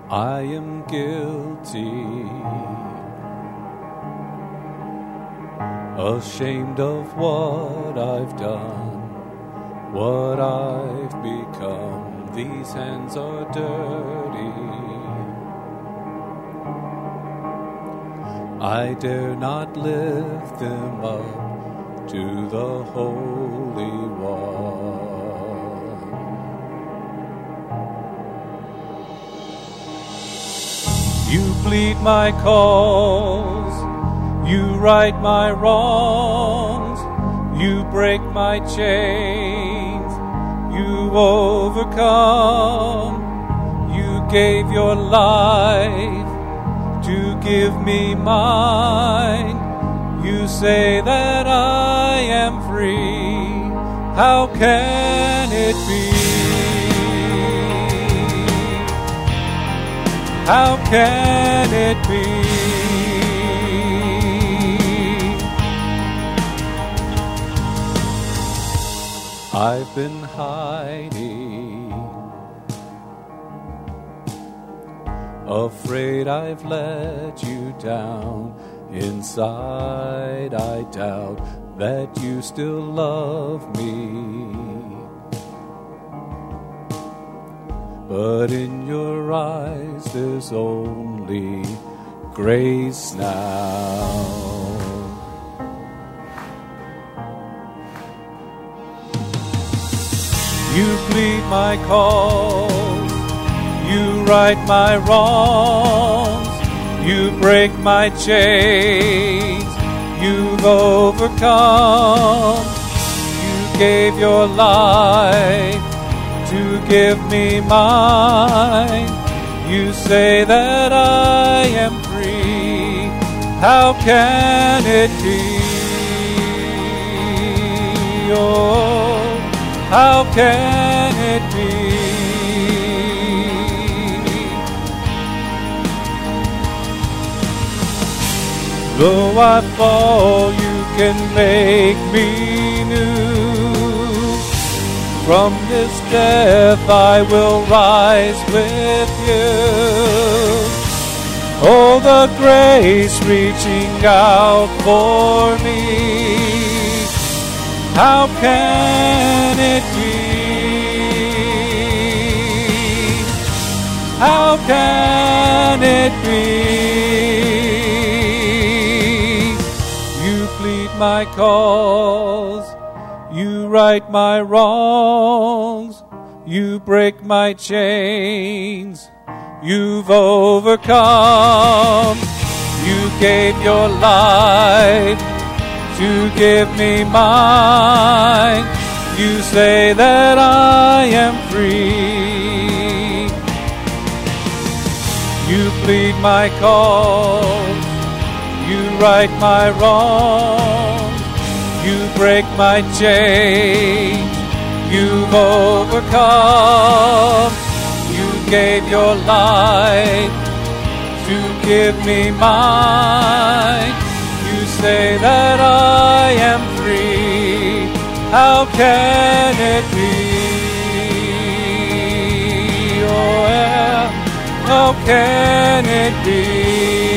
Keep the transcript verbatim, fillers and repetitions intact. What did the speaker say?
I am guilty, ashamed of what I've done, what I've become. These hands are dirty. I dare not lift them up to the Holy One. You plead my cause, you right my wrongs, you break my chains, you overcome, you gave your life to give me mine. You say that I am free. How can it be? How can it be? I've been hiding, afraid I've let you down. Inside I doubt that you still love me. But in your eyes there's only grace now. You plead my cause, you right my wrongs, you break my chains, you've overcome, you gave your life to give me mine. You say that I am free. How can it be? Oh, how can it be? Though I fall, you can make me new. From this death I will rise with you. Oh, the grace reaching out for me. How can it be? How can it be? You plead my cause, you right my wrongs, you break my chains, you've overcome, you gave your life to give me mine. You say that I am free. You plead my cause, you right my wrongs, you break my chains, you've overcome, you gave your life to give me mine. You say that I am free. How can it be? Oh, yeah. How can it be?